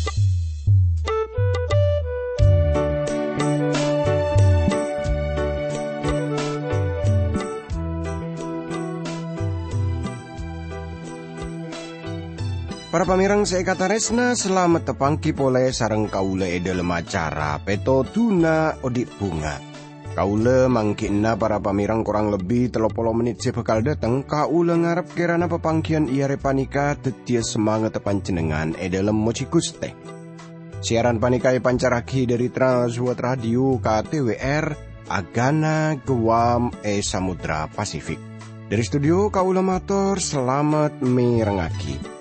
Para pamirang seekataresna selamat tepangki pole sareng kaule dalam acara Peto Tuna Odik Bunga. Kaule mangkina para pamirang kurang lebih 30 menit sebekal dateng kaule ngarep kirana pepangkian iare panika tetia semangat panjenengan dalam moci Guste. Siaran panikai pancaraki dari Transworld Radio KTWR Agana Guam Samudra Pasifik. Dari studio kaule matur selamat mirengaki.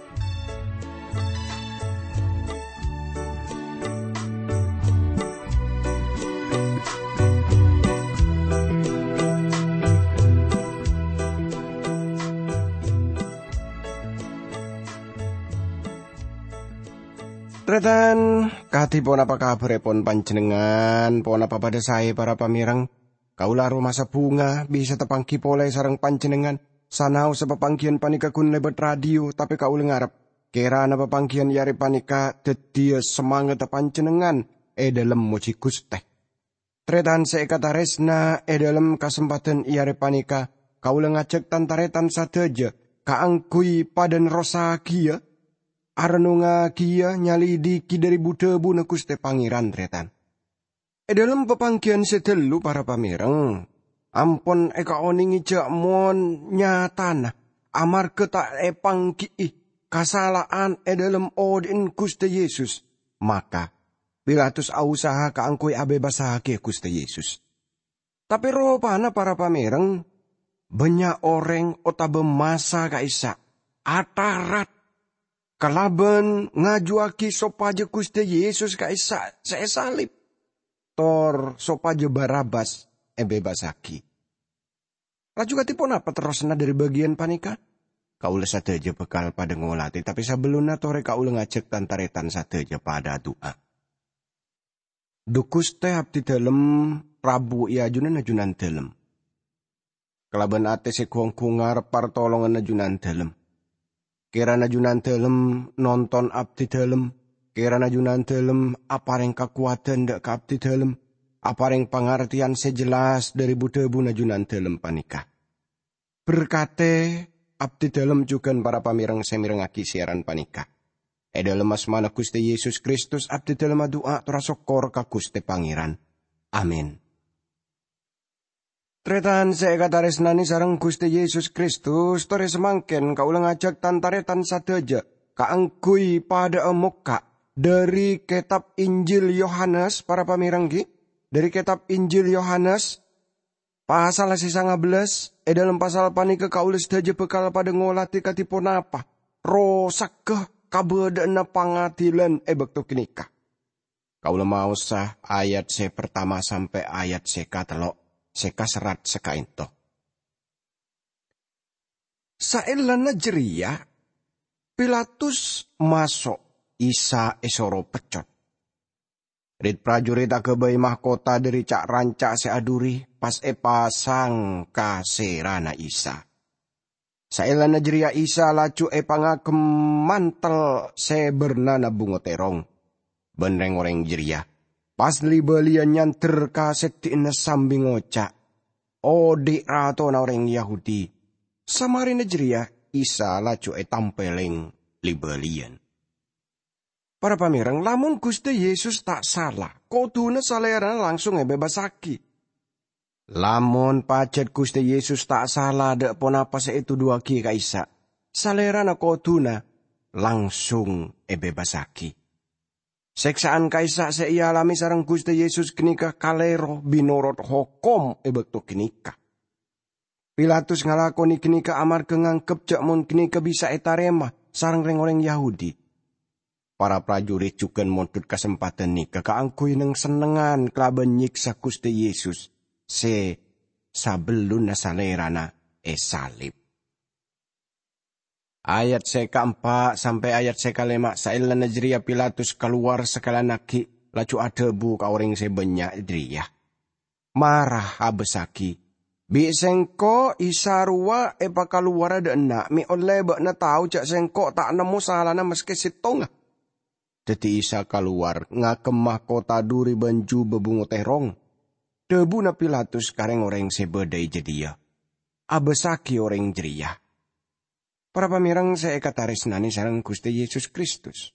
Tretan, katipun apa kabar pon panjenengan, pon apa pada saya para pamirang, kaula rumasa bunga bisa tepangki pole sareng panjenengan, sanau sepepangkian panika kun lebet radio, tapi kaula ngarep, kira na pepangkian yari panika tetia semangat panjenengan, dalam moci Guste. Tretan seekataresna, dalam kesempatan yari panika, kaula ngajak tantaretan sateja, kaangkui padan rosakia, Arenunga kia nyalidiki dari budebu na Guste Pangeran tretan. Dalam pepangkian setelu para pamireng, ampon eka oningi cak mon nyatana, amar ketak pangki kasalaan dalam odin Guste Yesus. Maka, Pilatus ausaha kaangkui abebasake Guste Yesus. Tapi ropana para pamireng, banyak orang otabe masa kaisa, atarat, kalaban ngajuaki sopaje Guste Yesus kaisa saya salib. Tor sopaje Barabas bebasaki. Laju katipun apa terusna dari bagian panika? Kaula sateja bekal pada ngolati, tapi sebelumnya tore kaula ngajak tantaretan sateja pada doa. Dukuste abdi dalem Prabu iajunan ajunan dalem. Kalaban ate sekongkungar partolongan ajunan dalem. Kira najunan dalem nonton abdi dalem, kira najunan dalem apareng kekuatan dak abdi dalem, apareng pengertian sejelas dari budebu najunan dalem panika. Berkate abdi dalem juga para pamirang semirengaki siaran panika. Dalem asmana Gusti Yesus Kristus abdi dalem doa terasokor ka Gusti Pangeran. Amin. Tretan seekataresnani sareng Gusti Yesus Kristus, tore semangken kaula ngajak tantaretan sadeja, kaangkui pada emuka dari kitab Injil Yohanes, para pamiranggi, dari kitab Injil Yohanes, pasal 19, dalam pasal panika kaula sadeja bekal pada ngolati katipun apa, rosakeh kabedana pangatilan bekto kenika. Kaula mau sah ayat pertama sampai ayat katelok. Seka serat seka into. Saelana jeria, Pilatus masuk Isa esoro pecot. Rit prajurit akebai mahkota dari cak ranca seaduri pas pasang kaserana Isa. Saelana jeria Isa lacu pangakem mantel sebernana bungo terong. Benreng orang jeria. Pas libelian nyanter kaset tina sambing ngocak. Odi rato na orang Yahudi. Samari jeria Isa lacu tampeleng libelian. Para pamirang, lamun Gusti Yesus tak salah. Koduna salera langsung bebasaki. Lamun pacet Gusti Yesus tak salah dek pon apa itu dua ki kaisa. Salera na koduna langsung bebasaki. Seksaan kaisa seialami sareng Gusti Yesus kenika kalero binorot hokom bekto kenika. Pilatus ngalakoni kenika amar ngangkep cak mun kenika bisa etarema sareng reng-orang Yahudi. Para prajurit juga montut kesempatan nika kaangkui neng senengan kelaban nyiksa Gusti Yesus sabelun salerana salib. Ayat keempat sampai ayat kelima sailana jeria Pilatus keluar sekala naki lacu adebu ka orang sebanyak jeria. Marah abesaki. Bi sengko isarua epa keluar ada enak mi oleh bak na tahu cak sengko tak nemu salana meski sitonga. Dadi Isa keluar ngakemah kota duri banju bebungo terong. Debu na Pilatus kareng orang sebedai jedia. Abesaki orang jeria. Para pamirang saya kataresnani sareng Gusti Yesus Kristus.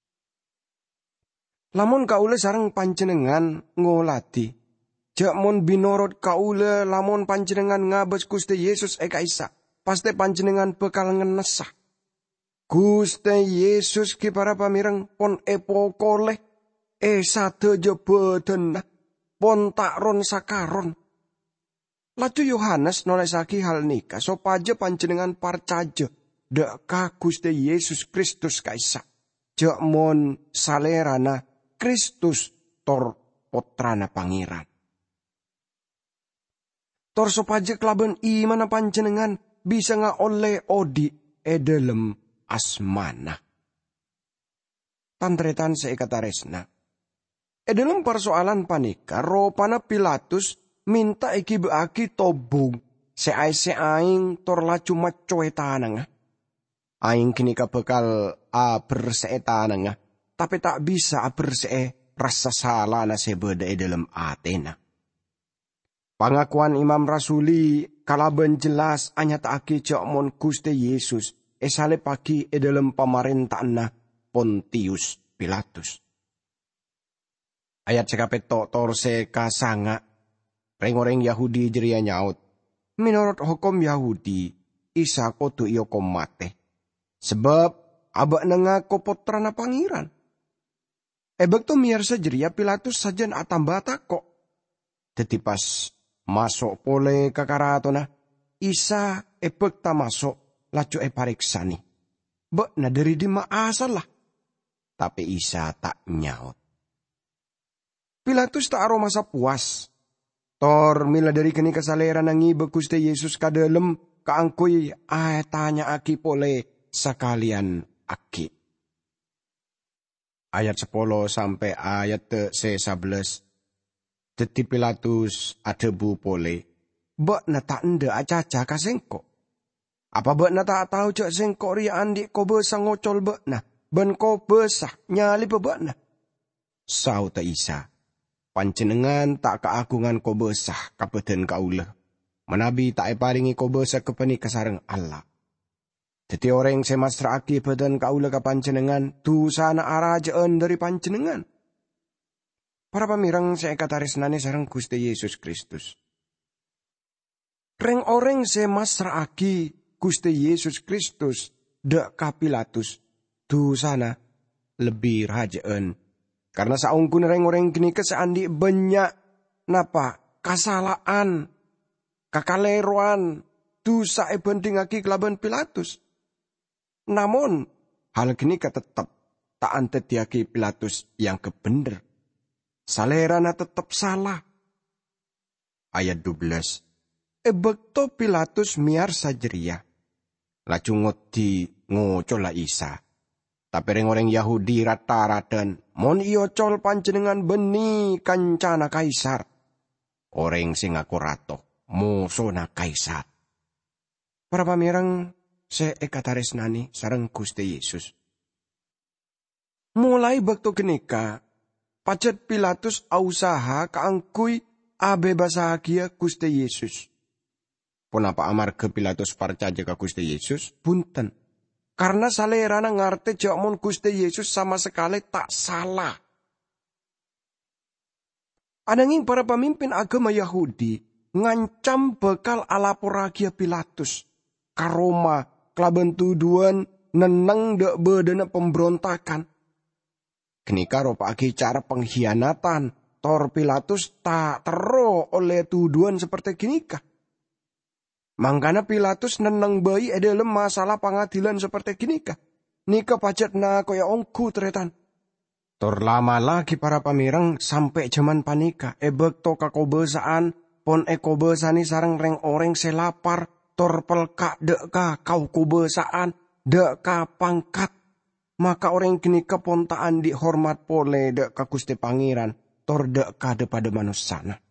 Lamun kaula sareng panjenengan ngolati. Jak mon binorot kaula lamun panjenengan ngabes Gusti Yesus eka Isa. Pasti panjenengan bekal ngenesah. Gusti Yesus ki para pamirang pon epokole. Sate jebeden pon takron sakaron. Laju Yohanes nolesaki hal nika sopaja panjenengan parcaja. Dek ka Gusti Yesus Kristus kaisa. Jak mon salerana Kristus tor potrana pangeran. Tor sopaja kelaban imana panjenengan bisa nga oleh odi edelem asmana. Tantretan seikataresna. Edelem persoalan panika ropana Pilatus minta iki beaki tobung seaing tor laju macoetananga. Aing kini bekal berseetananga. Tapi tak bisa bersee rasa salah na sebeda dalam Athena. Pangakuan Imam Rasuli kalaban jelas anyatake cak mon Gusti Yesus esale pagi dalam pamarintahan Pontius Pilatus. Ayat sekapet tor se kasanga reng-oreng Yahudi jeria nyaut. Menurut hukum Yahudi Isa kudu iyo mate. Sebab abak nengako potrana pangeran. Ebek to miarsa jeria Pilatus sajan atambata kok. Dadi pas masuk pole kakaratona, Isa ebek ta masuk lacu pariksani. Bek na dari di maasal lah. Tapi Isa tak nyaut. Pilatus tak aro masa puas. Tor mila dari kini kesalera nangi Gusti Yesus kadalem kaangkuy tanya aki pole sekalian aki. Ayat 10 sampai ayat 11. Dadi Pilatus adebu pole. Bek na tak ende acaca kasengko. Apa bek na tak tahu cak sengko ria andik ko besah ngocol bek na. Ben ko besah nyali bek na. Sau ta Isa. Panjenengan tak keagungan ko besah kapeten kaula. Menabi tak paringi ko besah kepeni kasareng Allah. Jadi orang semasraki badan kaula ka panjenengan, tu sana arajaan dari panjenengan. Para pamirang saya kataresnani sareng Gusti Yesus Kristus. Reng orang semasraki Gusti Yesus Kristus, dek ka Pilatus, tu sana lebih rajaan. Karena saungkun reng orang kini keseandi banyak napa kasalaan, kakaleruan, tu sae banding aki kelaban Pilatus. Namun, hal kini tetap tak antetiaki Pilatus yang kebener. Salerana tetap salah. Ayat 12. Ebekto Pilatus miar sajeria. Laju ngoti ngocola Isa. Tapi orang Yahudi rata-ratan. Mon iyo col panjenengan beni kancana kaisar. Orang sing aku rato. Musona kaisar. Para pamirang se ekataresnani sareng Gusti Yesus. Mulai bakto kenika, pacet Pilatus ausaha kaangkui abebasahagia Gusti Yesus. Punapa amarga Pilatus parcaja ka Gusti Yesus? Punten. Karena salerana ngarte jakmon Gusti Yesus sama sekali tak salah. Ananging para pemimpin agama Yahudi ngancam bekal alaporagia Pilatus ka Roma kelaban tuduhan neneng dek bedana pemberontakan. Kenika ropaki cara pengkhianatan, tor Pilatus tak tero oleh tuduhan seperti kenika. Mangkana Pilatus neneng bayi dalam masalah pengadilan seperti kenika. Nika pacet na koya ongku teretan. Tor lama lagi para pamirang sampai zaman panika. Ebek to kakobesaan, pon ekobesani sarang reng oreng selapar. Tor pelka dek ka kau kubesaan, dek ka pangkat. Maka orang kini kepontaan dihormat pole dek ka Gusti Pangeran, tor dek ka depada manusana.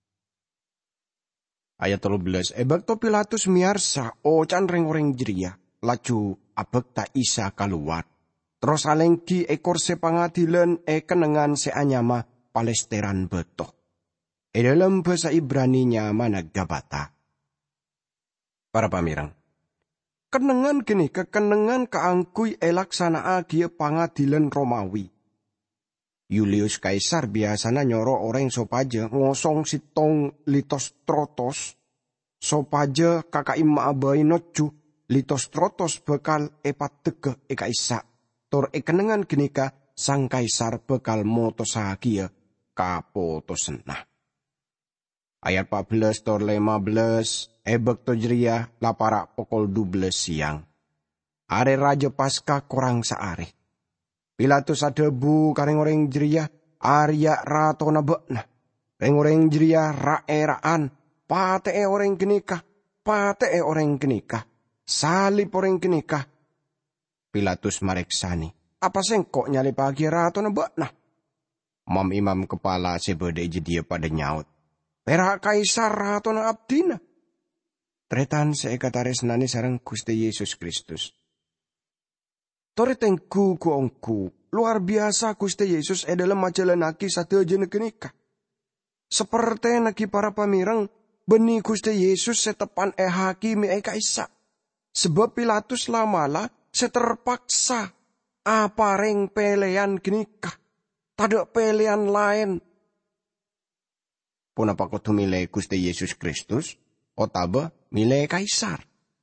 Ayat 13, ebek to Pilatus miarsa, ocan reng orang jeria, laju abek ta Isa keluar. Terus alengki ekor se pangadilan kenengan se anyama Palesteran beto. Dalam bahasa Ibraninya mana Gabata. Para pamirang. Kenengan gini kekenengan kaangkui laksana agia pangadilan Romawi. Julius Kaisar biasanya nyoro orang sopaja ngosong sitong Litostrotos. Sopaja kakak ima abai nocu Litostrotos bekal tege kaisa. Tor kenengan gini ka sang kaisar bekal motosahagia kapotosenah. Ayat 14 tor 15 ebek tojriah lapara pokol 12 siang. Are raja pasca korang saare. Pilatus adebu kareng orang jeriah Arya rato nabekna. Reng orang jeriah raeraan pate orang kenikah. Pate orang kenikah. Salib orang kenikah. Pilatus mareksani. Apa sengkok nyali pagi rato nabekna? Mam imam kepala sebede jedia pada nyaut. Perak kaisar rato na abdina. Tretan seekatares nani sarang Gusti Yesus Kristus. Toretengku kuongku, luar biasa Gusti Yesus dalam majalanaki satu aja kenikah. Seperti naki para pamirang, benih Gusti Yesus setepan hakimi kaisa. Sebab Pilatus lamala seterpaksa apa reng pelean kenikah. Tada pelean lain. Pun apa kau tu milih Gusti Yesus Kristus, otaba milih kaisar.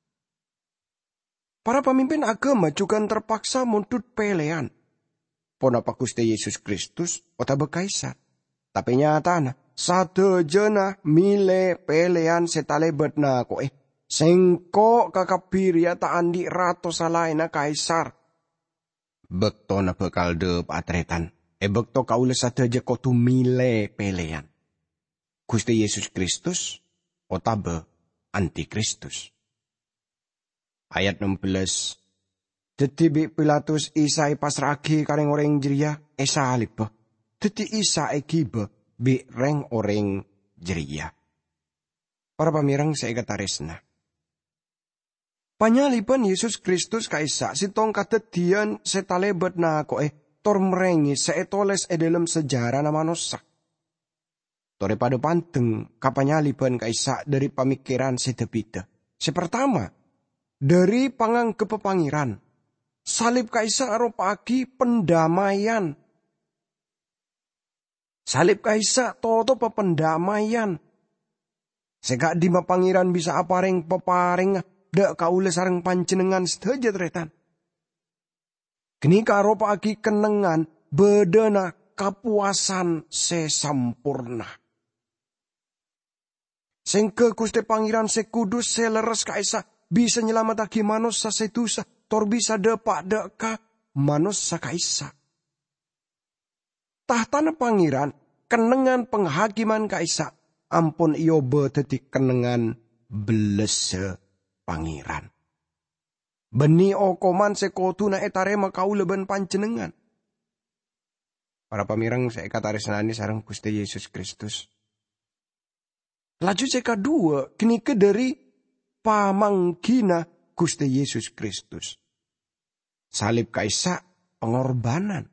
Para pemimpin agama juga terpaksa muntut pelean. Pun apa Gusti Yesus Kristus, otaba kaisar. Tapi nyatana, satu jena milih pelean setalebet na ko sengko kakapiria ta andi rato salaina kaisar. Bekto na bekal de patretan. Bekto kaule satu aja ko tu milih pelean. Gusti Yesus Kristus, otaba antikristus. Ayat 16. Deti Pilatus isai pasragi kareng orang jeria salib. Deti isa kiba bi reng orang jeria. Para pamirang seekataresna. Panyaliban Yesus Kristus kaisa sitong katetian setalebet na ko tor merengi seetoles dalam sejarah na manusia. Tore pada panteng kapanyaliban kaisa dari pemikiran sedepita. Sepertama, dari pangang kepepangiran. Salib kaisa aropaki pendamaian. Salib kaisa toto pendamaian. Sega di pangiran bisa apareng peparing dak kaule sareng panjenengan sedaja tretan. Kini aropaki kenengan bedena kapuasan sesampurna. Sengke Gusti Pangeran sekudus seleres kaisa bisa nyelamatake manusia setusa tor bisa depak deka manusia kaisa. Tahtana Pangeran kenengan penghakiman kaisa ampun iyo beteti kenengan belese Pangeran. Beni okoman sekotu na etarema kauleben panjenengan. Para pamirang seekataresanani sareng Gusti Yesus Kristus. Laju kedua, kini ke dari pamanggina Gusti Yesus Kristus. Salib kaisa pengorbanan.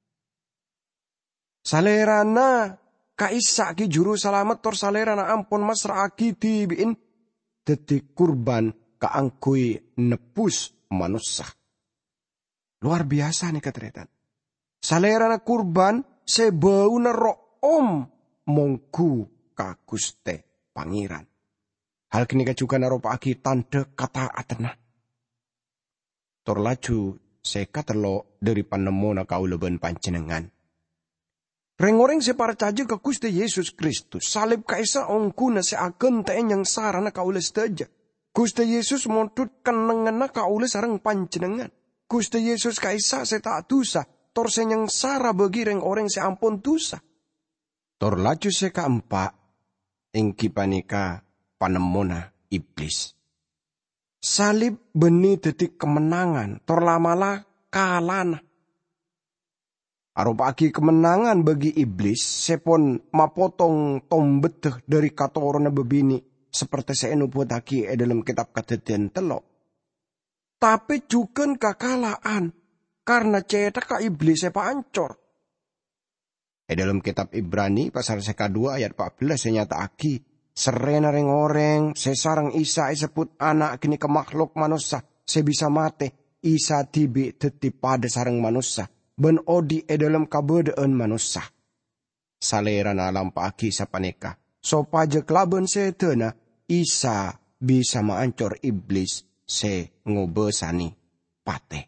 Salerana kaisa ki juru selamat tor salerana ampun masraki tibiin detik kurban kaangkui nepus manusia. Luar biasa nih ketretan. Salerana kurban sebau na room mongku ka Gusti Pangeran. Hal kini juga naropaki tanda kata atena. Tor laju seka telo dari panemona kauleben panjenengan. Reng-oreng separcaja ke Gusti Yesus Kristus. Salib kaisa ongkuna seagen te'en yang sarana kaule sedaja. Gusti Yesus montut kenengana kaule sareng panjenengan. Gusti Yesus kaisa seta dosa. Tor senyang sara bagi reng-oreng seampun dosa. Tor laju seka empat. Engki panika panemona iblis. Salib beni detik kemenangan, torlamala kalana. Aropaki kemenangan bagi iblis, sepon mapotong tombeteh dari katorona bebini, seperti seenu potaki dalam kitab Kejadian 3. Tapi juga kekalaan, karena cetak ka iblis pancor. Dalam kitab Ibrani pasal seka-2 ayat 14 nyata aki serena reng-oreng sesarang Isa sebut anak kini ke makhluk manusia sebisa mate Isa tibi tetip pada sarang manusia ben odi dalam kabedaan manusia. Salera na lampa aki sa paneka sopaja kelaban setena Isa bisa maancor iblis se ngobesani pate.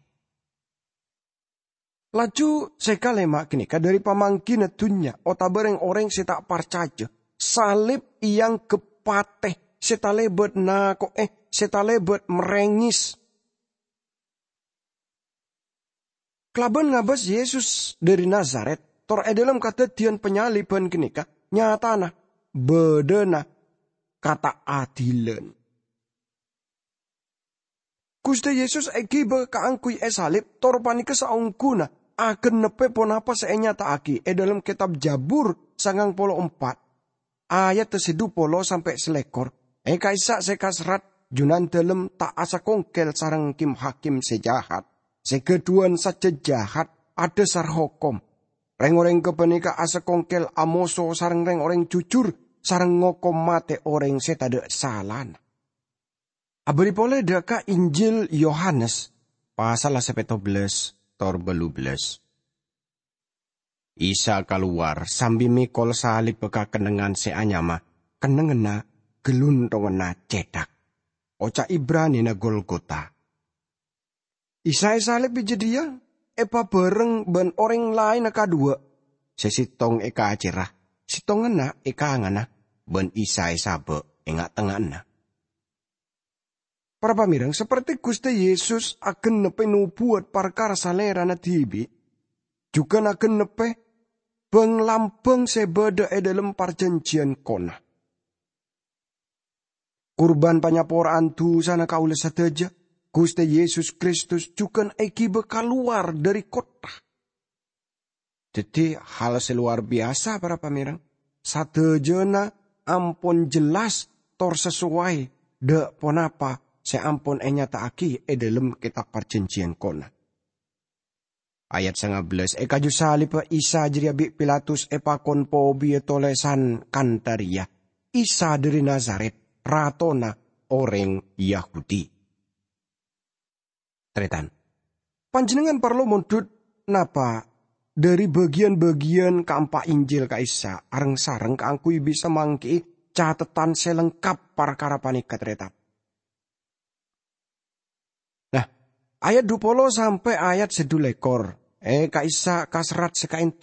Laju sekalema kini dari pamangkin tunya otabareng orang seta parcaja salib yang kepateh seta lebet nako seta lebet merengis. Kelaban ngabas Yesus dari Nazaret tor dalam katetian penyaliban kini nyatana bedena kata adilen. Gusti Yesus gibe kaangkui salib tor panika saungkuna akan nepe ponapa senyata aki dalam kitab Jabur 94 ayat 70 sampai selekor kaisa sekasrat junan dalam tak asa kongkel sarang kim hakim sejahat sekeduan saja jahat ada sar hokom reng-oreng kepenika asa kongkel amoso sarang reng-oreng jujur sarang ngokom mate orang setade salan. Abri pole deka Injil Yohanes pasal 17 tor 12. Isa keluar sambil mikol salib beka kenengan seanyama kenengena geluntongena cedak. Oca Ibrani na Golgota. Isa salib bijedia epa bareng ben orang lain na kadua. Sesitong eka acerah, sitongena eka ngana ben Isa sabe enggak tengahna. Para pamirang, seperti Gusti Yesus akan nepe nubuat perkara salera na tibi, juga akan nepe penglambang sebeda dalam perjanjian kona. Kurban panyaporaan dosa na kaula sateja, Gusti Yesus Kristus juga eki keluar dari kota. Jadi hal seluar biasa para pamirang, sateja na ampun jelas tor sesuai de ponapa seampun nyata aki dalam kitab perjanjian kona. Ayat 19 kaju salib Isa jeria bi Pilatus pakon po tolesan kantaria. Isa dari Nazaret ratona orang Yahudi. Tretan. Panjenengan perlu mundut napa dari bagian-bagian keempat Injil ka Isa areng sareng kaangkui bisa mangki catatan selengkap perkara panika tretan. Ayat 20 sampai ayat 12 kaisa kasrat sekainto.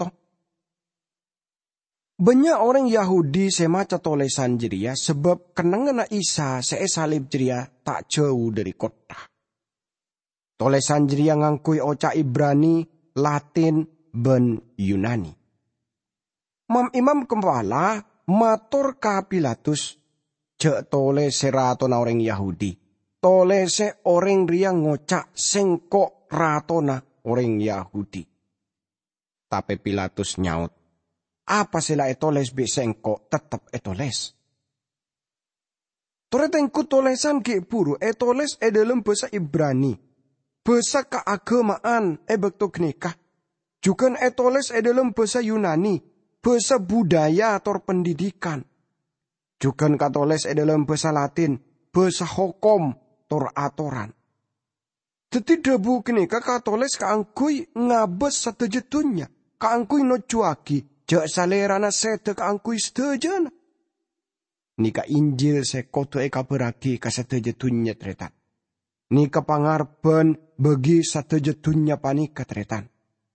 Banyak orang Yahudi semaca tolesan jeria sebab kenangana Isa salib jeria tak jauh dari kota. Tolesan jeria ngangkui oca Ibrani, Latin, ben Yunani. Imam kepala matur ka Pilatus jek tole seratona orang Yahudi. Tolese orang ria ngocak sengkok ratona orang Yahudi. Tapi Pilatus nyaut. Apa sila etoles be sengkok tetap etoles. Toretengku tolesan ke puru etoles dalam bahasa Ibrani. Bahasa keagamaan bekto knikah. Juga etoles dalam bahasa Yunani. Bahasa budaya atau pendidikan. Juga katoles dalam bahasa Latin. Bahasa hukum tor atoran. Teti debu kini katoles kaangkui ngabes satejetunya. Kaangkui no cuaki. Jak salerana sete kaangkui setejana. Nika Injil sekoto eka beraki ka satejetunya tretan. Nika pangarben bagi satejetunya panika tretan.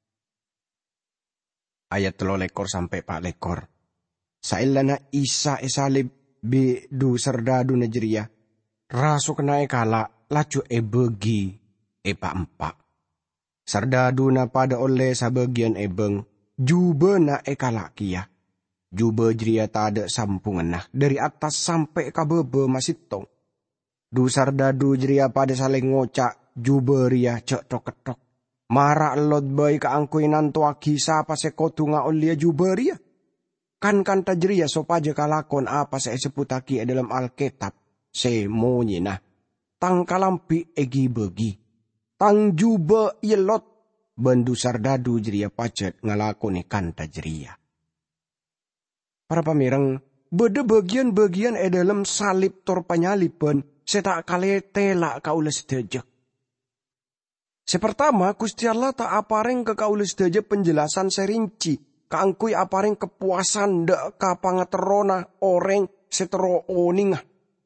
Ayat 3 lekor sampai 4 lekor. Sailana Isa salib bi du serdadu nejeria. Rasu kena kala laju begi pak empak. Sardadu na pada oleh sabagian ebeng jube na kala kia. Jube jeria tada sampungan nah dari atas sampai kabebe masih tong. Du sardadu jeria pada saling ngocak jube ria cek tok-tok. Mara elot bayi kaangkui nantuaki sapa sekotu nga olia jube ria. Kan tajeria sopaja kalakon apa seputaki dalam Alkitab. Semonye nah, tang kalampi egi begi, tang juba yelot, bendu sardadu jeria pacet ngalakoni kanta jeria. Para pamireng, beda bagian-bagian dalam salib tor panyaliban setak kale telak kaula sedaya. Sepertama, Gusti Allah tak apareng ke kaula sedaya penjelasan serinci, kaangkui apareng kepuasan dak kapangaterona oreng setero oningah.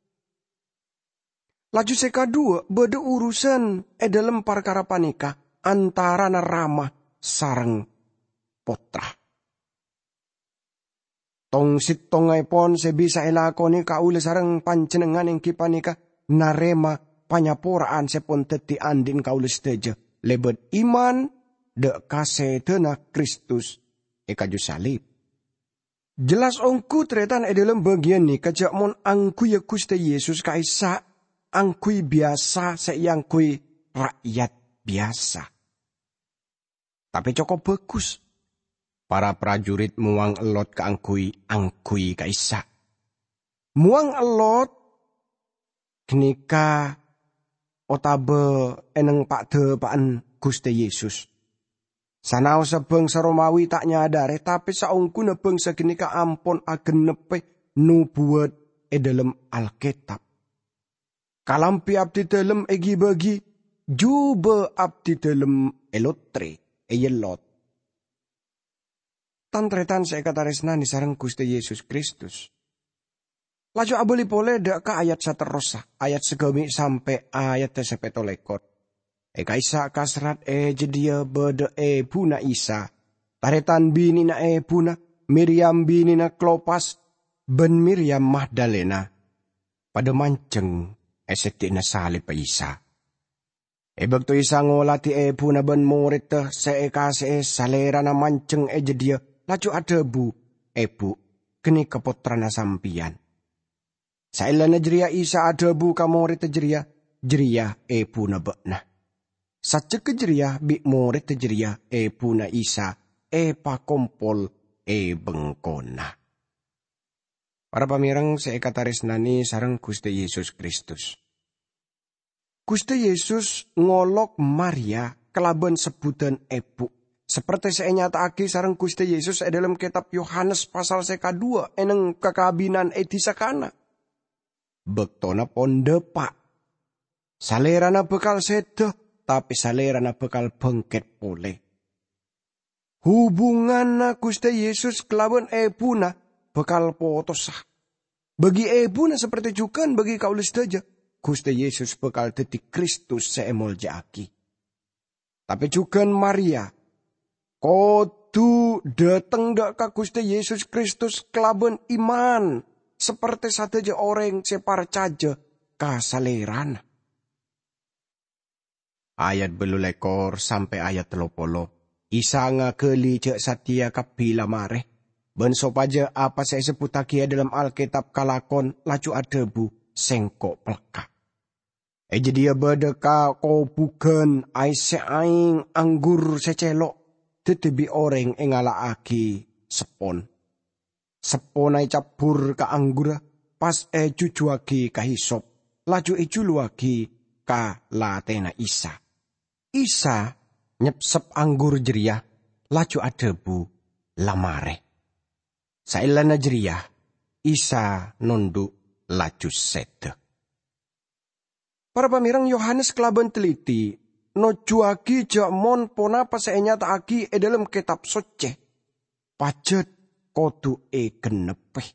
Laju sekadua, beda urusan dalam perkara panika antara Rama sareng Potra. Tong sitongai pon sebisa elakoni kaula sareng panjenengan ing kipanika narema panyaporaan sepon teti andin kaula sedaya lebet iman dek kasetena Kristus kaju salib. Jelas ongku tretan dalam bagian ni kajak mon angku ya Gusti Yesus kaisa angkui biasa seangkui rakyat biasa. Tapi cukup bagus. Para prajurit muang elot ke angkui kaisa. Muang elot kenika otabe eneng pakde paan Gusti Yesus. Sanau sebeng Romawi tak nyadare tapi saungku nebeng sekenika ampon agenepe nubuat dalam Alkitab. Kalampi abdi dalam egi bagi juba abdi dalam elotre eyelot. Tantretan saya kata resnani sareng Gusti Yesus Kristus. Laju abeli pole dak ka ayat saterosa, ayat segami sampai ayat sepetolekot. Kaisa kasrat jedia bede buna Isa. Taretan bini na buna, Miriam bini na Klopas, ben Miriam Magdalena. Pada manceng eseti na salib pa Isa. Bagto Isa ngolati buna ben murit seekase salera na manceng jedia. Laju ada bu kini kepotra na sampian. Saila na jeria Isa ada bu kamurit jeria buna bekna. Sace kejeria bi murit jeria puna Isa pakompol bengkona. Para pamirang seekataris nani sareng Gusti Yesus Kristus. Gusti Yesus ngolok Maria kelaban sebutan ebu. Seperti seenyataake sareng Gusti Yesus dalam kitab Yohanes pasal seka 2 eneng kekabinan disakana. Bektona pondepak. Salerana bekal sedoh. Tapi salerana bekal bengket pole. Hubungan Gusti Yesus kelawan ebuna bekal potosah. Bagi ebuna seperti juga bagi kaulis saja. Gusti Yesus bekal dadi Kristus seemol jaki. Tapi juga Maria. Kodu dateng dak ka Gusti Yesus Kristus kelawan iman. Seperti saja orang separcaja kasalerana. Ayat belulekor sampai ayat 30. Isa ngakeli cek satia kapila mareh. Ben sopaja apa saya sebutaki dalam Alkitab kalakon laju adebu sengkok pelaka. Jadi dia berdeka kau bukan aing anggur secelok. Tetapi orang engala aki sepon. Sepon ay capur ka anggur pas cucuaki ka hisop. Laju iculuaki ka latena Isa. Isa nyepsep anggur jeria, laju adebu lamare. Sailana jeria, Isa nunduk laju sede. Para pamirang Yohanes kelaban teliti, nojuaki jamon pona paseenya taaki dalam kitab soce. Pajet kodu genepeh.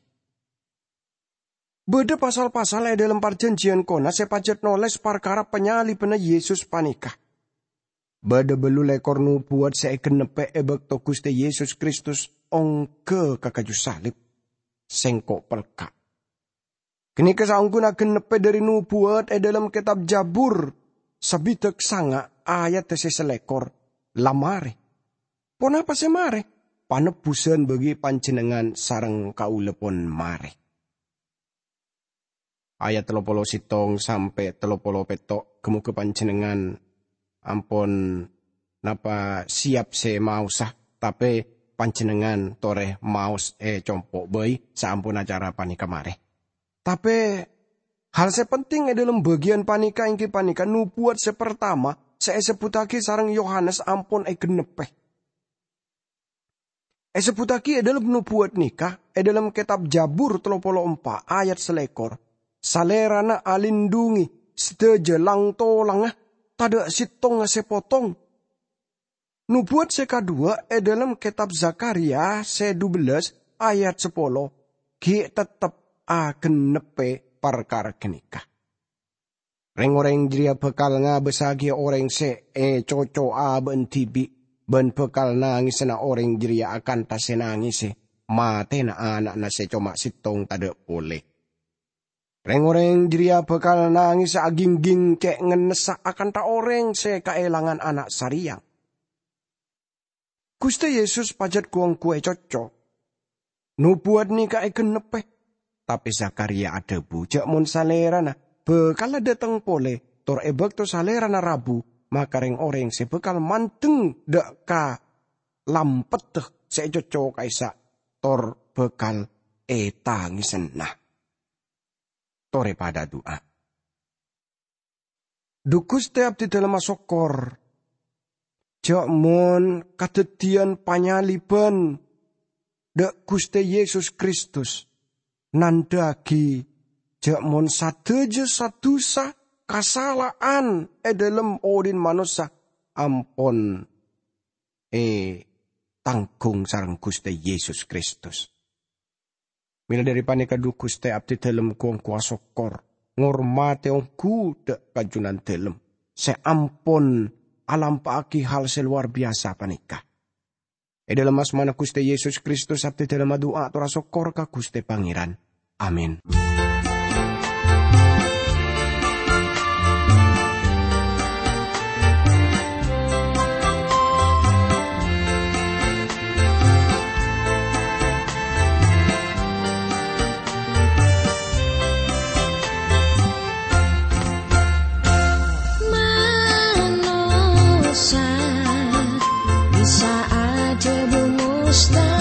Beda pasal-pasal dalam perjanjian kona sepajet noles perkara penyaliban Yesus panikah. Bada belu lekor nubuat seegenepe ebekto Gusti Yesus Kristus ongke kakaju salib. Sengkok pelka. Kini kesaungku na genepe dari nubuat dalam kitab Jabur. Sabitek sanga ayat seselekor lamare. Pon apa semare? Panebusan bagi panjenengan sareng kaulepon mare. Ayat 30 sitong sampai 30 petok kemu ke panjenengan. Ampun napa siap se mausah tapi panjenengan toreh maus compok bayi saampun acara panika mare. Tapi hal sepenting dalam bagian panika ingki panika nubuat sepertama sebutake sareng Yohanes ampun genepeh. Sebutake dalam nubuat nikah, dalam kitab Jabur 34 ayat 21. Salerana alindungi, sedejelang tolangah, tada sitong sepotong. Nubuat sekadua, dalam kitab Zakaria 12 ayat 10. Ki tetep genepe perkara kenikah. Reng-oreng jeria bekal ngabesagi orang se coco bentibi. Ben bekal nangis na orang jeria akan tase nangis mate na anak na se coma sitong tada boleh. Reng-oreng jeria bekal nangis aging-ging cek ngenesa akan ta orang se kaelangan anak sariang. Gusti Yesus pajat kuang kue coco. Nubuat ni kae genepeh. Tapi Zakaria ada bujak mun salerana. Bekal datang pole. Tor ebek to salerana rabu. Maka reng-oreng se bekal manteng dak ka lampet teh se coco kaisa. Tor bekal tangisen nah. Tore pada doa. Dukus tiap di dalam sokor. Jak mon kadedian panyaliban dak Gusti Yesus Kristus. Nandagi jak mon sadeje sadusa kasalaan dalam odin manusia ampon tanggung sareng Gusti Yesus Kristus. Mila dari panika du Gusti abdi dalam kuang kuasa kor ngormate ongku dek kajunan dalam se ampon alam paaki hal seluar biasa panika. Dalam asmana Gusti Yesus Kristus abdi dalam doa tora sokor ka Gusti Pangeran. Amin. Bisa aja rumus